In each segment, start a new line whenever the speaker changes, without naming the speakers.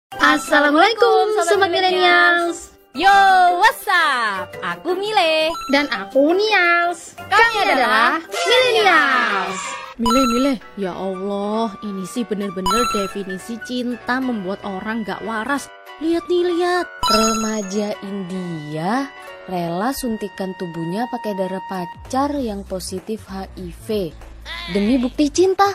Assalamualaikum Sobat Millennials.
Yo, what's up? Aku Mile.
Dan aku Nials. Kami adalah Millennials.
Mile, ya Allah, ini sih bener-bener definisi cinta membuat orang gak waras. Lihat nih, lihat. Remaja India rela suntikan tubuhnya pakai darah pacar yang positif HIV demi bukti cinta.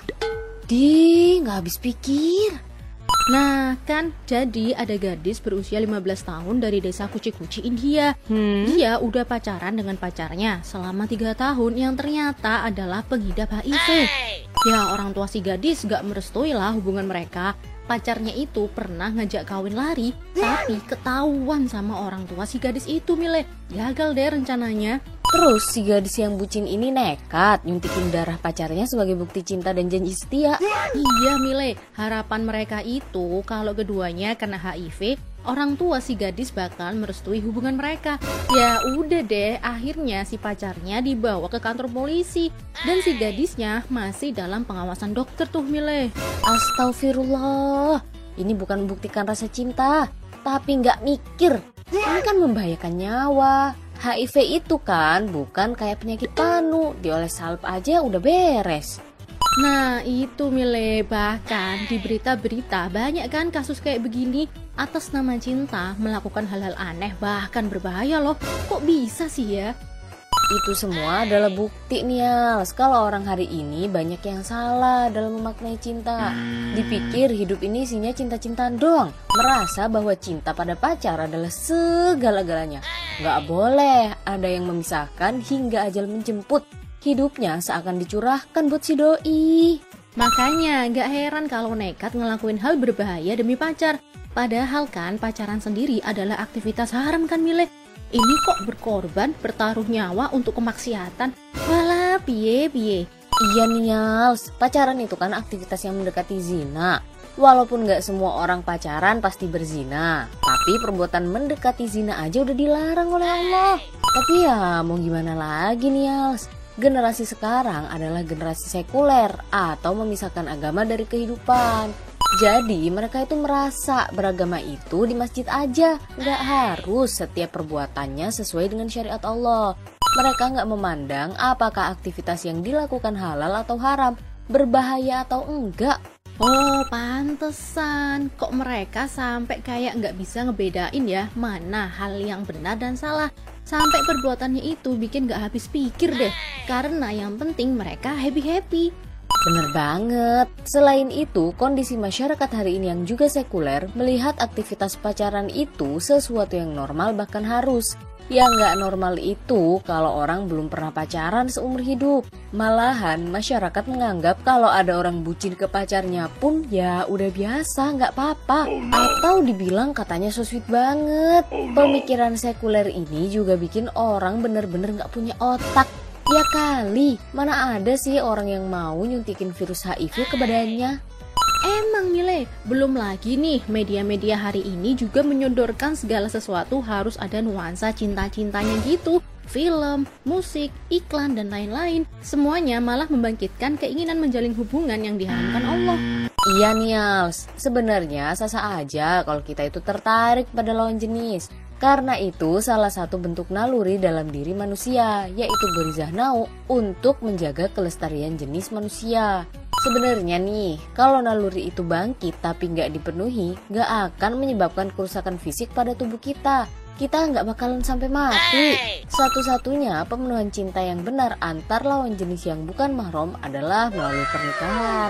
Gak habis pikir. Nah kan, jadi ada gadis berusia 15 tahun dari desa Kuci-Kuci, India. Dia udah pacaran dengan pacarnya selama 3 tahun yang ternyata adalah pengidap HIV. Ya, orang tua si gadis gak merestui lah hubungan mereka. Pacarnya itu pernah ngajak kawin lari, tapi ketahuan sama orang tua si gadis itu, Mile. Gagal deh rencananya. Terus si gadis yang bucin ini nekat nyuntikin darah pacarnya sebagai bukti cinta dan janji setia. Iya Mile, harapan mereka itu kalau keduanya kena HIV, orang tua si gadis bakal merestui hubungan mereka. Ya udah deh, akhirnya si pacarnya dibawa ke kantor polisi dan si gadisnya masih dalam pengawasan dokter tuh Mile. Astagfirullah, ini bukan membuktikan rasa cinta, tapi nggak mikir. Ini kan membahayakan nyawa. HIV itu kan bukan kayak penyakit panu, dioles salep aja udah beres. Nah itu Mile, bahkan di berita-berita banyak kan kasus kayak begini. Atas nama cinta melakukan hal-hal aneh bahkan berbahaya loh. Kok bisa sih ya? Itu semua adalah bukti Nials kalau orang hari ini banyak yang salah dalam memaknai cinta. Dipikir hidup ini isinya cinta-cintaan doang, merasa bahwa cinta pada pacar adalah segala-galanya. Gak boleh ada yang memisahkan hingga ajal menjemput. Hidupnya seakan dicurahkan buat si doi. Makanya gak heran kalau nekat ngelakuin hal berbahaya demi pacar. Padahal kan pacaran sendiri adalah aktivitas haram kan Mile. Ini kok berkorban, bertaruh nyawa untuk kemaksiatan. Walah, piye. Iya Nials, pacaran itu kan aktivitas yang mendekati zina. Walaupun gak semua orang pacaran pasti berzina, tapi perbuatan mendekati zina aja udah dilarang oleh Allah. Tapi ya mau gimana lagi Nials, generasi sekarang adalah generasi sekuler atau memisahkan agama dari kehidupan. Jadi mereka itu merasa beragama itu di masjid aja, nggak harus setiap perbuatannya sesuai dengan syariat Allah. Mereka nggak memandang apakah aktivitas yang dilakukan halal atau haram, berbahaya atau enggak. Oh pantesan, kok mereka sampai kayak nggak bisa ngebedain ya mana hal yang benar dan salah. Sampai perbuatannya itu bikin nggak habis pikir deh, karena yang penting mereka happy-happy. Bener banget. Selain itu, kondisi masyarakat hari ini yang juga sekuler melihat aktivitas pacaran itu sesuatu yang normal bahkan harus. Yang nggak normal itu kalau orang belum pernah pacaran seumur hidup. Malahan masyarakat menganggap kalau ada orang bucin ke pacarnya pun ya udah biasa, nggak apa-apa. Atau dibilang katanya so sweet banget. Pemikiran sekuler ini juga bikin orang bener-bener nggak punya otak. Ya kali, mana ada sih orang yang mau nyuntikin virus HIV ke badannya? Emang Mile, belum lagi nih media-media hari ini juga menyodorkan segala sesuatu harus ada nuansa cinta-cintanya gitu. Film, musik, iklan, dan lain-lain. Semuanya malah membangkitkan keinginan menjalin hubungan yang diharamkan Allah. Iya Nials, sebenarnya sah-sah aja kalau kita itu tertarik pada lawan jenis. Karena itu salah satu bentuk naluri dalam diri manusia, yaitu berizah nau untuk menjaga kelestarian jenis manusia. Sebenarnya nih, kalau naluri itu bangkit tapi nggak dipenuhi, nggak akan menyebabkan kerusakan fisik pada tubuh kita. Kita nggak bakalan sampai mati. Satu-satunya pemenuhan cinta yang benar antar lawan jenis yang bukan mahram adalah melalui pernikahan.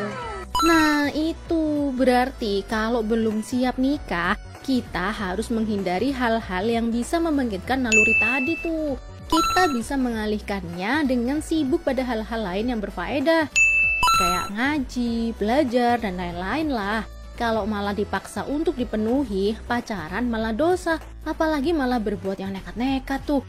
Nah itu berarti kalau belum siap nikah, kita harus menghindari hal-hal yang bisa membangkitkan naluri tadi tuh. Kita bisa mengalihkannya dengan sibuk pada hal-hal lain yang berfaedah. Kayak ngaji, belajar, dan lain-lain lah. Kalau malah dipaksa untuk dipenuhi, pacaran malah dosa. Apalagi malah berbuat yang nekat-nekat tuh.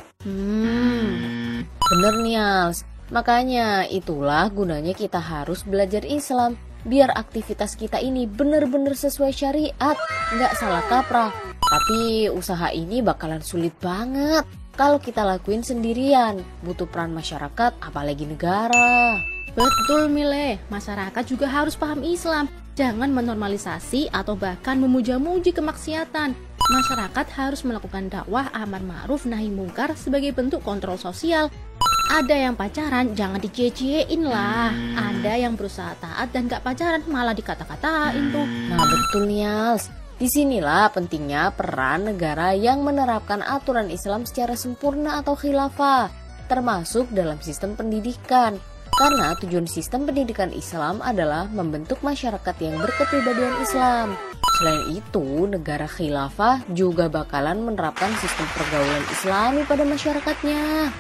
Bener Nials. Makanya itulah gunanya kita harus belajar Islam. Biar aktivitas kita ini bener-bener sesuai syariat, nggak salah kaprah. Tapi usaha ini bakalan sulit banget kalau kita lakuin sendirian. Butuh peran masyarakat, apalagi negara. Betul Mile, masyarakat juga harus paham Islam. Jangan menormalisasi atau bahkan memuja-muji kemaksiatan. Masyarakat harus melakukan dakwah amar ma'ruf nahi mungkar sebagai bentuk kontrol sosial. Ada yang pacaran, jangan dicie-ciein lah. Ada yang berusaha taat dan gak pacaran, malah dikata-katain tuh.
Nah betul Nials, disinilah pentingnya peran negara yang menerapkan aturan Islam secara sempurna atau khilafah, termasuk dalam sistem pendidikan. Karena tujuan sistem pendidikan Islam adalah membentuk masyarakat yang berkepribadian Islam. Selain itu, negara khilafah juga bakalan menerapkan sistem pergaulan Islami pada masyarakatnya.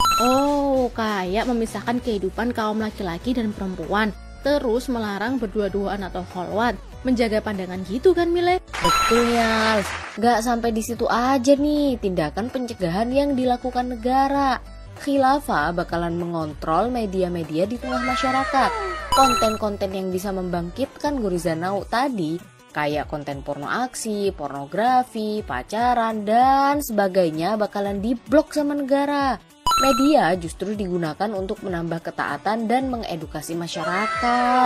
Oh, kayak memisahkan kehidupan kaum laki-laki dan perempuan, terus melarang berdua-duaan atau kholwat, menjaga pandangan gitu kan Mile?
Betul ya, gak sampai di situ aja nih tindakan pencegahan yang dilakukan negara. Khilafah bakalan mengontrol media-media di tengah masyarakat. Konten-konten yang bisa membangkitkan gurizanau tadi, kayak konten porno aksi, pornografi, pacaran, dan sebagainya bakalan diblok sama negara. Media justru digunakan untuk menambah ketaatan dan mengedukasi masyarakat.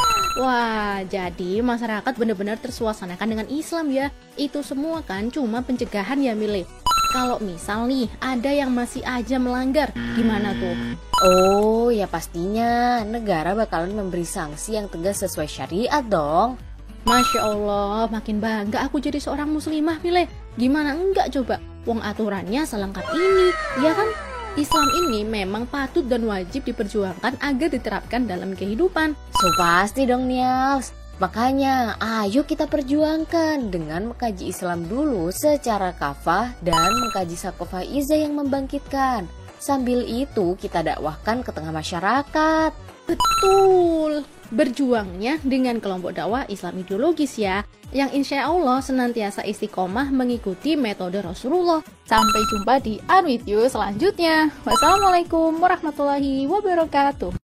Wah, jadi masyarakat benar-benar tersuasanakan dengan Islam ya. Itu semua kan cuma pencegahan ya Mile. Kalau misal nih ada yang masih aja melanggar, gimana tuh?
Oh ya pastinya negara bakalan memberi sanksi yang tegas sesuai syariat dong.
Masya Allah, makin bangga aku jadi seorang muslimah Mile. Gimana enggak coba? Wong aturannya selengkap ini, ya kan? Islam ini memang patut dan wajib diperjuangkan agar diterapkan dalam kehidupan.
So pasti dong Nials. Makanya ayo kita perjuangkan dengan mengkaji Islam dulu secara kafah dan mengkaji Saqofah Izzah yang membangkitkan. Sambil itu kita dakwahkan ke tengah masyarakat.
Betul, berjuangnya dengan kelompok dakwah Islam ideologis ya, yang insya Allah senantiasa istiqomah mengikuti metode Rasulullah. Sampai jumpa di Unwith You selanjutnya. Wassalamualaikum warahmatullahi wabarakatuh.